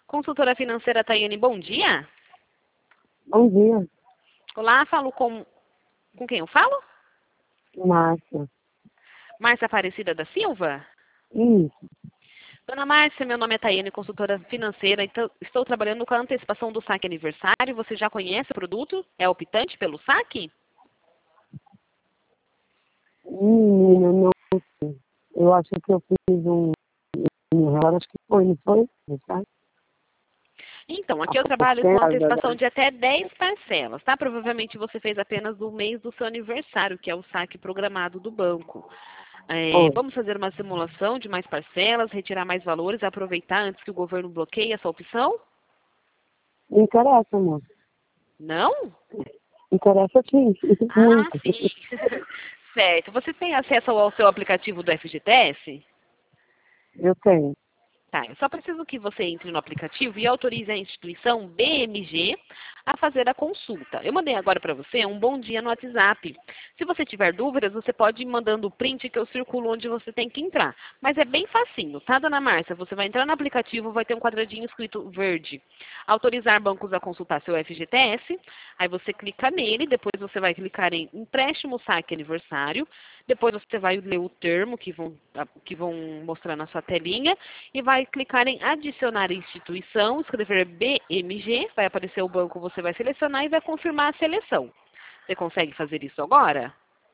Consultora financeira Tayane, bom dia. Bom dia, Olá, falo com quem eu falo? Márcia. Márcia Aparecida da Silva? Isso, Dona Márcia, meu nome é Tayane, consultora financeira. Então, estou trabalhando com a antecipação do saque aniversário. Você já conhece o produto? É optante pelo saque? menina, não sei. Eu acho que eu fiz agora acho que foi, não foi? Não sabe? Então, Há aqui eu pouco trabalho com tempo, antecipação né? de até 10 parcelas, tá? Provavelmente você fez apenas do mês do seu aniversário, que é o saque programado do banco. Foi. Vamos fazer uma simulação de mais parcelas, retirar mais valores, aproveitar antes que o governo bloqueie essa opção? Me interessa, amor. Não? Interessa sim, Ah, muito. sim. Certo. Você tem acesso ao seu aplicativo do FGTS? Eu tenho. Tá, eu só preciso que você entre no aplicativo e autorize a instituição BMG a fazer a consulta. Eu mandei agora para você um bom dia no WhatsApp. Se você tiver dúvidas, você pode ir mandando o print que eu circulo onde você tem que entrar. Mas é bem facinho, tá, dona Márcia? Você vai entrar no aplicativo, vai ter um quadradinho escrito verde. Autorizar bancos a consultar seu FGTS. Aí você clica nele, depois você vai clicar em empréstimo saque aniversário. Depois você vai ler o termo que vão mostrar na sua telinha e vai clicar em adicionar instituição, escrever BMG, vai aparecer o banco, você vai selecionar e vai confirmar a seleção. Você consegue fazer isso agora?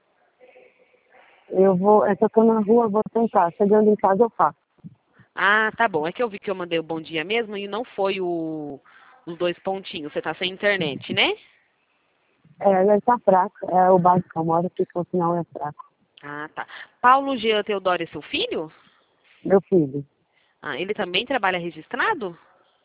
Eu vou, é que eu tô na rua, vou tentar. Chegando em casa eu faço. Ah, tá bom. É que eu vi que eu mandei o bom dia mesmo e não foi os dois pontinhos. Você tá sem internet, né? Ele tá fraco. É o bairro que eu moro, porque o sinal é fraco. Ah, tá. Paulo Jean Teodoro é seu filho? Meu filho, Ah, ele também trabalha registrado?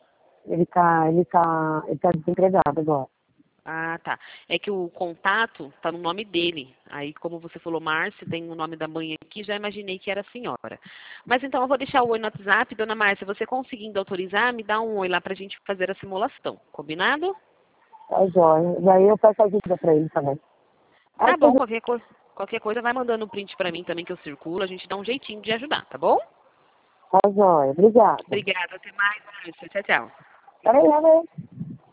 ele tá desempregado agora. Ah, tá. É que o contato tá no nome dele. Aí, como você falou, Márcia, tem o nome da mãe aqui, já imaginei que era a senhora. Mas então eu vou deixar o oi no WhatsApp. Dona Márcia, você conseguindo autorizar, me dá um oi lá pra gente fazer a simulação. Combinado? Tá jóia. Daí eu peço ajuda pra ele também. Tá Aí bom, tudo qualquer coisa vai mandando o print pra mim também que eu circulo. A gente dá um jeitinho de ajudar, tá bom? tá jóia. Obrigada. Obrigada, até mais, Márcia. Tchau, tchau. Peraí, peraí.